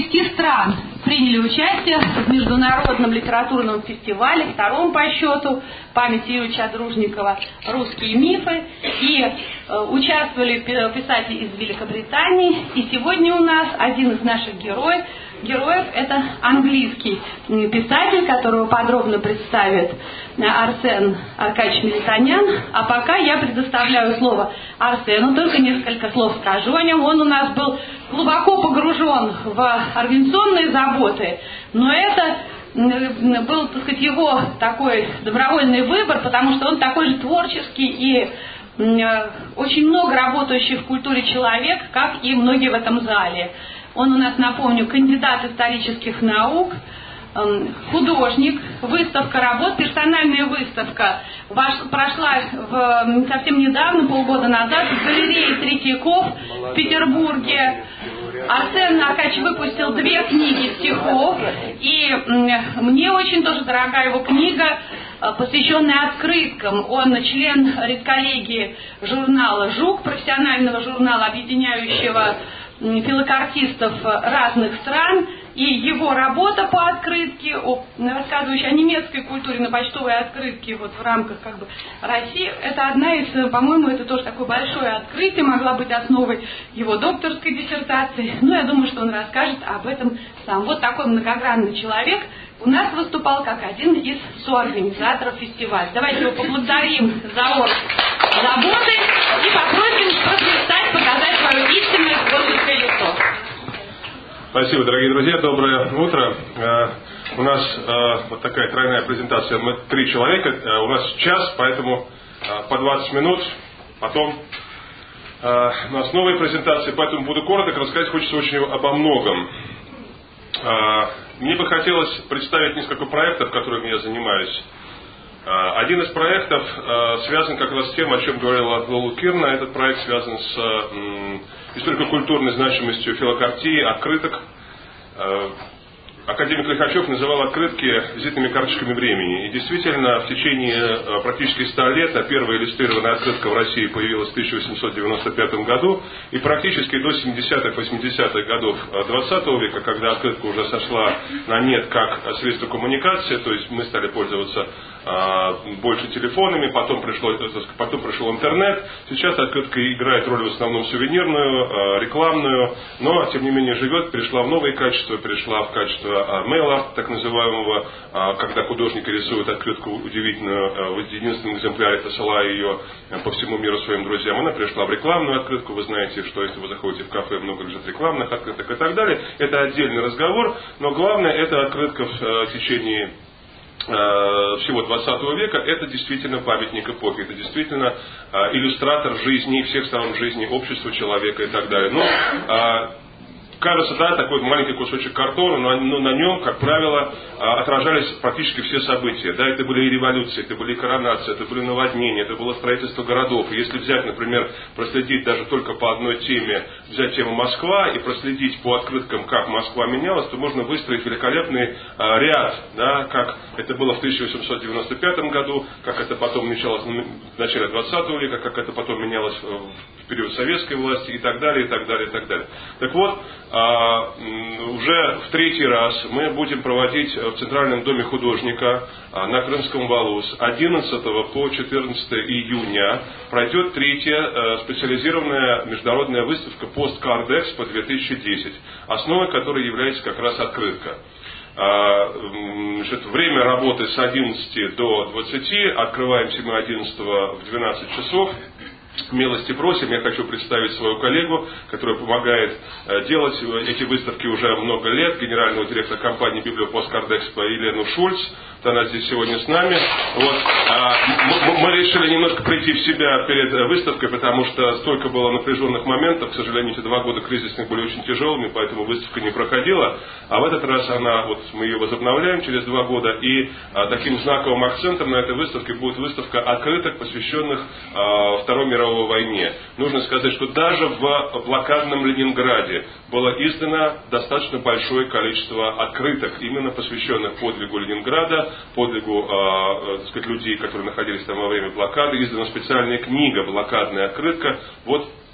6 стран приняли участие в международном литературном фестивале, втором по счету, памяти Юрьевича Дружникова «Русские мифы». И участвовали писатели из Великобритании. И сегодня у нас один из наших героев – это английский писатель, которого подробно представит Арсен Аркадьевич Мелитонян. А пока я предоставляю слово Арсену, только несколько слов скажу о нем. Он у нас был глубоко погружен в организационные заботы, но это был, так сказать, его такой добровольный выбор, потому что он такой же творческий и очень много работающий в культуре человек, как и многие в этом зале. Он у нас, напомню, кандидат исторических наук, художник, выставка работ, персональная выставка прошла совсем недавно, полгода назад, в галерее Третьяков в Петербурге. Арсен Аркадьевич выпустил 2 книги стихов, и мне очень тоже дорога его книга, посвященная открыткам. Он член редколлегии журнала «Жук», профессионального журнала, объединяющего филокартистов разных стран, и его работа по открытке, рассказывающая о немецкой культуре на почтовой открытке вот в рамках как бы России, это одна из, по-моему, это тоже такое большое открытие, могла быть основой его докторской диссертации. Ну, я думаю, что он расскажет об этом сам. Вот такой многогранный человек у нас выступал как один из соорганизаторов фестиваля. Давайте его поблагодарим за заботы и попросим просвистать, показать свое истинное творческое лицо. Спасибо, дорогие друзья, доброе утро. У нас вот такая тройная презентация. Мы 3 человека, у нас час, поэтому по 20 минут. Потом у нас новые презентации, поэтому буду коротко рассказать, хочется очень обо многом. Мне бы хотелось представить несколько проектов, которыми я занимаюсь. Один из проектов связан как раз с тем, о чем говорила Лола Кирна. Этот проект связан с историко-культурной значимостью филокартии, открыток. Академик Лихачев называл открытки визитными карточками времени. И действительно, в течение практически 100 лет первая иллюстрированная открытка в России появилась в 1895 году. И практически до 70-х, 80-х годов 20 века, когда открытка уже сошла на нет как средство коммуникации, то есть мы стали пользоваться больше телефонами, потом пришел интернет. Сейчас открытка играет роль в основном сувенирную, рекламную, но тем не менее живет, перешла в новые качества, перешла в качество мейла, так называемого, когда художник рисует открытку удивительную в единственном экземпляре, посылая ее по всему миру своим друзьям. Она перешла в рекламную открытку. Вы знаете, что если вы заходите в кафе, много лежит рекламных открыток и так далее. Это отдельный разговор, но главное, это открытка в течение всего 20 века, это действительно памятник эпохи, это действительно иллюстратор жизни, всех сторон жизни, общества, человека и так далее. Но кажется, да, такой маленький кусочек картона, но на нем, как правило, отражались практически все события. Да, это были и революции, это были и коронации, это были наводнения, это было строительство городов. Если взять, например, проследить даже только по одной теме, взять тему Москва и проследить по открыткам, как Москва менялась, то можно выстроить великолепный ряд, да, как это было в 1895 году, как это потом менялось в начале 20 века, как это потом менялось в период советской власти и так далее, и так далее, и так далее. Так вот, уже в 3-й раз мы будем проводить в Центральном доме художника на Крымском валу с 11 по 14 июня пройдет 3-я специализированная международная выставка Postcard Expo 2010, основой которой является как раз открытка. Время работы с 11 до 20, открываемся мы 11 в 12 часов. Милости просим, я хочу представить свою коллегу, которая помогает делать эти выставки уже много лет, генерального директора компании Библиопостcard Expo Елену Шульц. Она здесь сегодня с нами. Вот. Мы решили немножко прийти в себя перед выставкой, потому что столько было напряженных моментов. К сожалению, эти 2 года кризисных были очень тяжелыми, поэтому выставка не проходила. А в этот раз мы ее возобновляем через 2 года. И таким знаковым акцентом на этой выставке будет выставка открыток, посвященных Второй мировой войне. Нужно сказать, что даже в блокадном Ленинграде было издано достаточно большое количество открыток, именно посвященных подвигу Ленинграда, подвигу людей, которые находились там во время блокады. Издана специальная книга «Блокадная открытка». Вот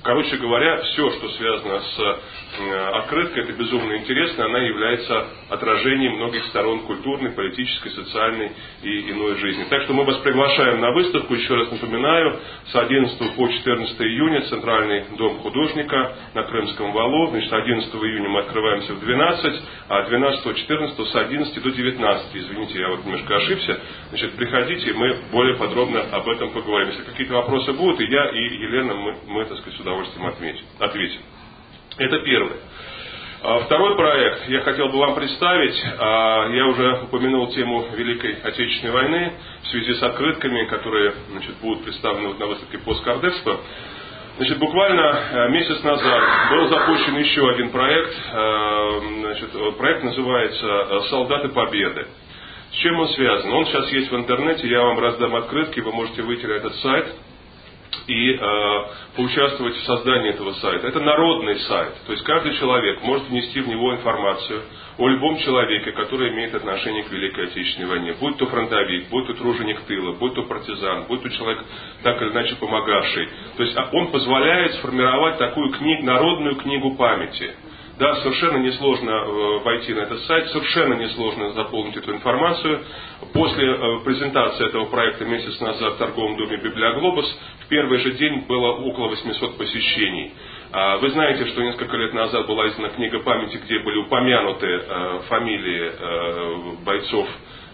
Короче говоря, все, что связано с открыткой, это безумно интересно, она является отражением многих сторон культурной, политической, социальной и иной жизни. Так что мы вас приглашаем на выставку, еще раз напоминаю, с 11 по 14 июня Центральный дом художника на Крымском валу. Значит, 11 июня мы открываемся в 12, а 12-14 с 11 до 19. Извините, я вот немножко ошибся. Значит, приходите, мы более подробно об этом поговорим. Если какие-то вопросы будут, и я, и Елена, мы так сказать, с удовольствием ответим. Это первое. Второй проект я хотел бы вам представить. Я уже упомянул тему Великой Отечественной войны в связи с открытками, которые, значит, будут представлены на выставке «Посткардэкспо». Значит, буквально месяц назад был запущен еще один проект. Значит, проект называется «Солдаты Победы». С чем он связан? Он сейчас есть в интернете, я вам раздам открытки, вы можете выйти на этот сайт и поучаствовать в создании этого сайта. Это народный сайт, то есть каждый человек может внести в него информацию о любом человеке, который имеет отношение к Великой Отечественной войне. Будь то фронтовик, будь то труженик тыла, будь то партизан, будь то человек, так или иначе помогавший. То есть он позволяет сформировать такую народную книгу памяти. Да, совершенно несложно войти на этот сайт, совершенно несложно заполнить эту информацию. После презентации этого проекта месяц назад в торговом доме «Библиоглобус» в первый же день было около 800 посещений. Вы знаете, что несколько лет назад была издана книга памяти, где были упомянуты фамилии бойцов,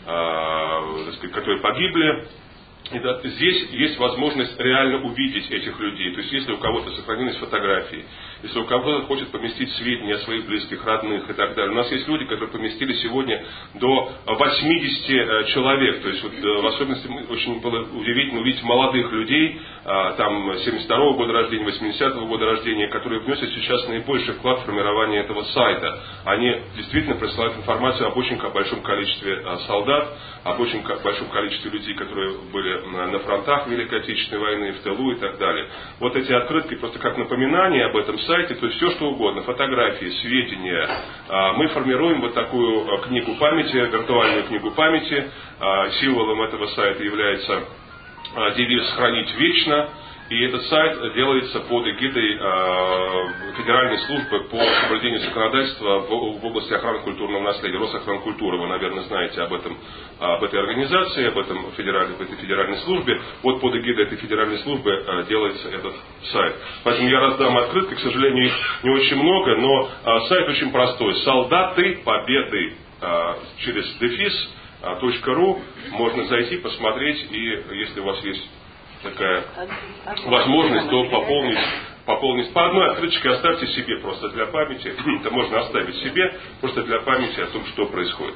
которые погибли. И здесь есть возможность реально увидеть этих людей. То есть, если у кого-то сохранились фотографии, если у кого-то хочет поместить сведения о своих близких, родных и так далее. У нас есть люди, которые поместили сегодня до 80 человек. То есть, вот, в особенности очень было удивительно увидеть молодых людей, там 72-го года рождения, 80-го года рождения, которые вносят сейчас наибольший вклад в формирование этого сайта. Они действительно присылают информацию об очень большом количестве солдат, об очень большом количестве людей, которые были на фронтах Великой Отечественной войны, в тылу и так далее. Вот эти открытки просто как напоминание об этом сайте, то есть все что угодно, фотографии, сведения. Мы формируем вот такую книгу памяти, виртуальную книгу памяти. Символом этого сайта является девиз «Хранить вечно». И этот сайт делается под эгидой Федеральной службы по соблюдению законодательства в области охраны культурного наследия. Росохранкультура, вы, наверное, знаете об этой организации, об этой федеральной службе. Вот под эгидой этой федеральной службы делается этот сайт. Поэтому я раздам открытки, к сожалению, их не очень много, но сайт очень простой. «Солдаты Победы» через дефис .ру можно зайти, посмотреть, и если у вас есть такая возможность, то пополнить по одной открыточке, оставьте себе просто для памяти. Это можно оставить себе просто для памяти о том, что происходит.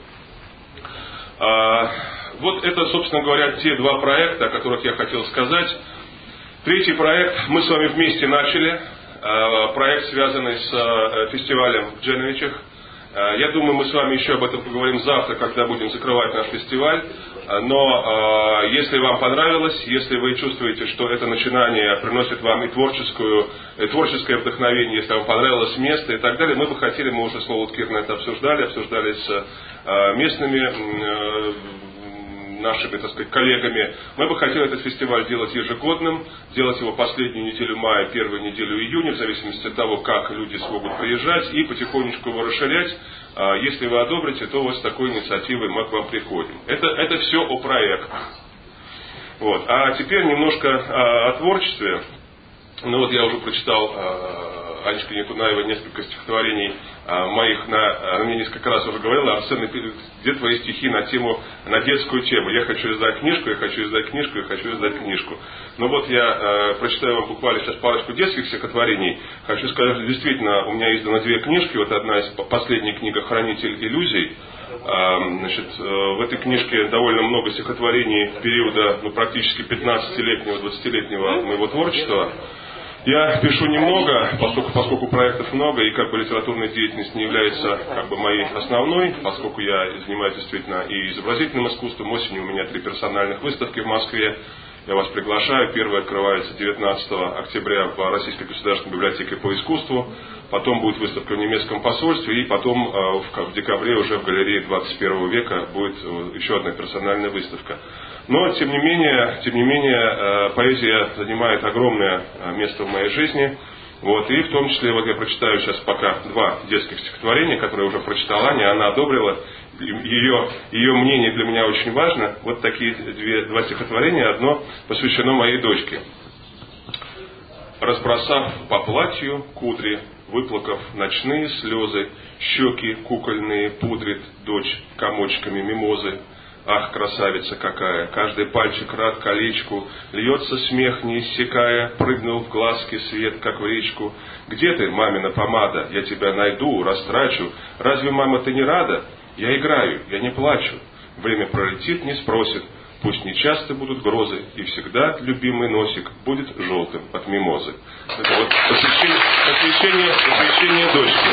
Вот это, собственно говоря, те два проекта, о которых я хотел сказать. Третий проект мы с вами вместе начали. Проект, связанный с фестивалем в Дженовичах. Я думаю, мы с вами еще об этом поговорим завтра, когда будем закрывать наш фестиваль. Но если вам понравилось, если вы чувствуете, что это начинание приносит вам и творческое вдохновение, если вам понравилось место и так далее, мы бы хотели, мы уже с Лоудкиром это обсуждали с местными нашими, так сказать, коллегами. Мы бы хотели этот фестиваль делать ежегодным, делать его последнюю неделю мая, первую неделю июня, в зависимости от того, как люди смогут приезжать, и потихонечку его расширять. Если вы одобрите, то вот с такой инициативой мы к вам приходим. Это все о проектах. Вот. А теперь немножко о творчестве. Ну вот я уже прочитал Анечка Никунаева несколько стихотворений моих, она мне несколько раз уже говорила: Арсен, где твои стихи на детскую тему? Я хочу издать книжку, я хочу издать книжку, я хочу издать книжку. Ну вот я прочитаю вам буквально сейчас парочку детских стихотворений. Хочу сказать, что действительно у меня изданы две книжки. Вот одна из последних книг «Хранитель иллюзий». Значит, в этой книжке довольно много стихотворений периода практически 15-летнего, 20-летнего моего творчества. Я пишу немного, поскольку проектов много, и литературная деятельность не является моей основной, поскольку я занимаюсь действительно и изобразительным искусством. Осенью у меня 3 персональных выставки в Москве. Я вас приглашаю. Первая открывается 19 октября в Российской государственной библиотеке по искусству. Потом будет выставка в немецком посольстве. И потом в декабре уже в галерее 21 века будет еще одна персональная выставка. Но, тем не менее, поэзия занимает огромное место в моей жизни. Вот, и в том числе, вот я прочитаю сейчас пока два детских стихотворения, которые уже прочитала Аня, она одобрила. Ее мнение для меня очень важно. Вот такие два стихотворения. Одно посвящено моей дочке. Разбросав по платью кудри, выплакав ночные слезы, щеки кукольные пудрит дочь комочками мимозы. Ах, красавица какая, каждый пальчик рад колечку, льется смех, не иссякая, прыгнул в глазки свет, как в речку. Где ты, мамина помада, я тебя найду, растрачу. Разве, мама, ты не рада? Я играю, я не плачу. Время пролетит, не спросит, пусть нечасто будут грозы, и всегда любимый носик будет желтым от мимозы. Это вот посвящение дочки.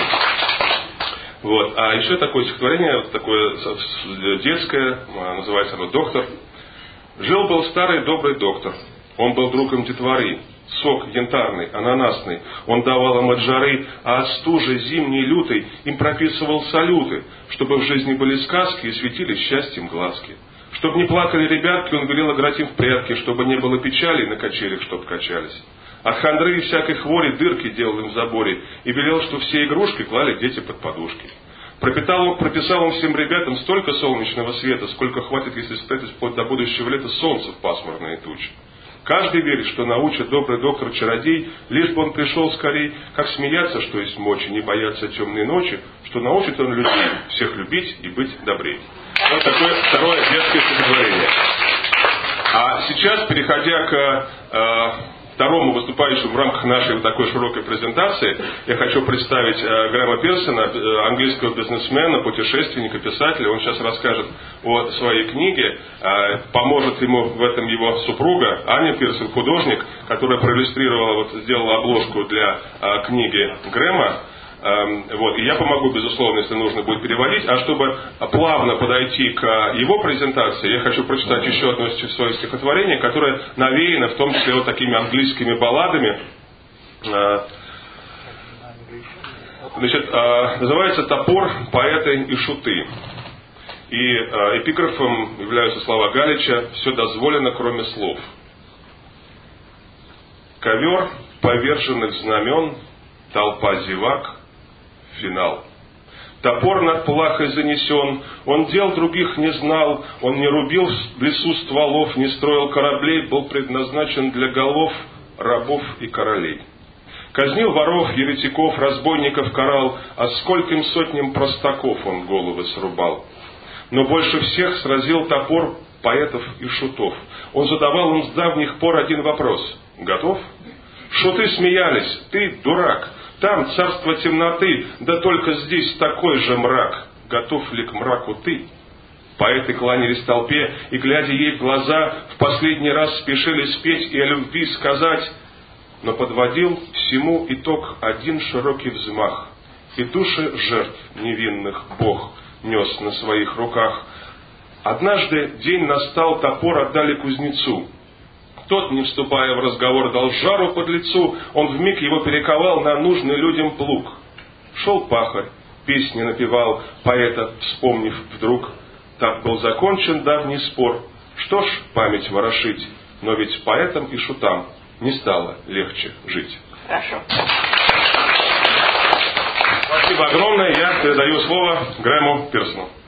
Вот. А еще такое стихотворение, вот такое детское, называется оно «Доктор». Жил-был старый добрый доктор, он был другом детворы, сок янтарный, ананасный, он давал им от жары, а от стужи зимней лютой им прописывал салюты, чтобы в жизни были сказки и светили счастьем глазки. Чтобы не плакали ребятки, он велел играть им в прятки, чтобы не было печали на качелях, чтоб качались. От хандры и всякой хвори дырки делал им в заборе и велел, что все игрушки клали дети под подушки. Прописал он всем ребятам столько солнечного света, сколько хватит, если спрятать вплоть до будущего лета солнце в пасмурные тучи. Каждый верит, что научит добрый доктор-чародей, лишь бы он пришел скорей, как смеяться, что есть мочи, не бояться темной ночи, что научит он людей всех любить и быть добрей. Вот такое второе детское стихотворение. А сейчас, переходя к второму выступающему в рамках нашей вот такой широкой презентации, я хочу представить Грэма Пирсона, английского бизнесмена, путешественника, писателя. Он сейчас расскажет о своей книге. Поможет ему в этом его супруга Аня Пирсон, художник, которая проиллюстрировала, сделала обложку для книги Грэма. Вот, и я помогу, безусловно, если нужно будет переводить. А чтобы плавно подойти к его презентации, я хочу прочитать еще одно свое стихотворение, которое навеяно в том числе вот такими английскими балладами. Значит, называется «Топор, поэты и шуты». И эпиграфом являются слова Галича «Все дозволено, кроме слов». Ковер поверженных знамен, толпа зевак, финал. Топор над плахой занесен, он дел других не знал, он не рубил в лесу стволов, не строил кораблей, был предназначен для голов рабов и королей. Казнил воров, еретиков, разбойников карал, а скольким сотням простаков он головы срубал. Но больше всех сразил топор поэтов и шутов. Он задавал им с давних пор один вопрос: готов? Шуты смеялись: ты дурак, там царство темноты, да только здесь такой же мрак. Готов ли к мраку ты? Поэты кланялись толпе, и, глядя ей в глаза, в последний раз спешили спеть и о любви сказать. Но подводил всему итог один широкий взмах, и души жертв невинных Бог нес на своих руках. Однажды день настал, топор отдали кузнецу. Тот, не вступая в разговор, дал жару под лицу, он вмиг его перековал на нужный людям плуг. Шел пахарь, песни напевал, поэта вспомнив вдруг. Так был закончен давний спор. Что ж память ворошить, но ведь поэтам и шутам не стало легче жить. Хорошо. Спасибо огромное. Я передаю слово Грэму Пирсону.